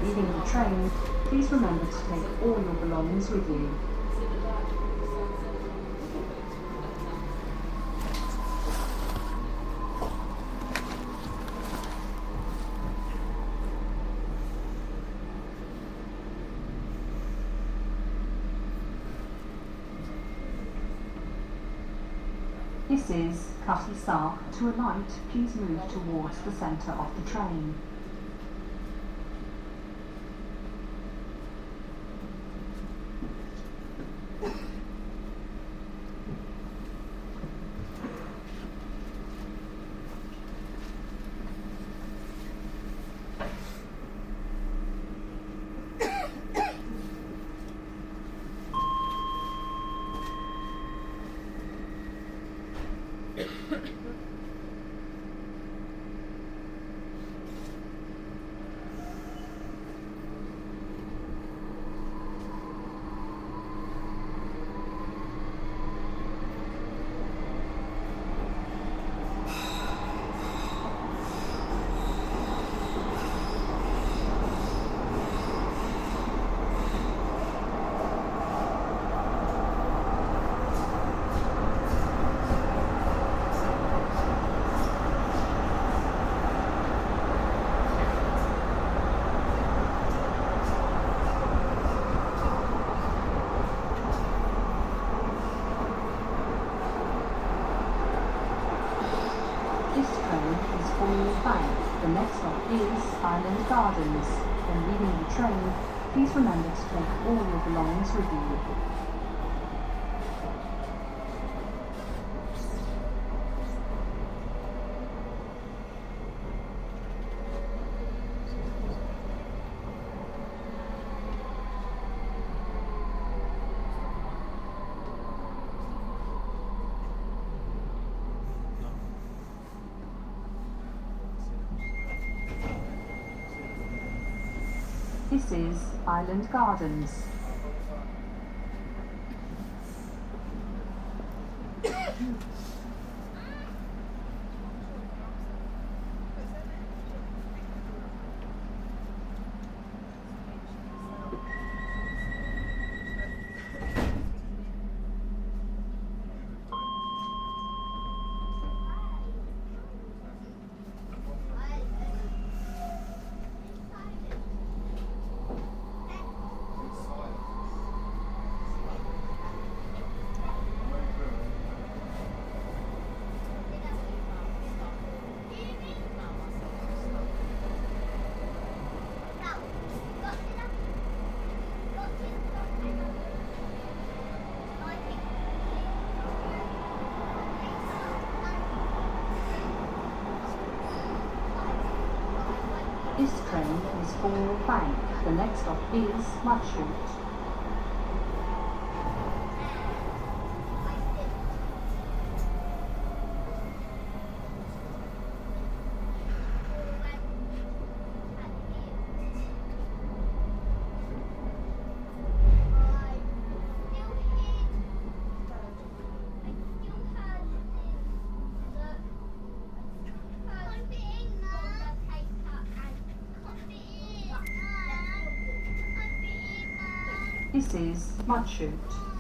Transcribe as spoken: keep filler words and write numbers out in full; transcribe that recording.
leaving the train, please remember to take all your belongings with you. This is Cutty Sark. To alight, please move towards the centre of the train. The next stop is Island Gardens. When leaving the train, please remember to take all your belongings with you. This is Island Gardens. This train is for Bank. The next stop is Mudchute. This is Mudchute.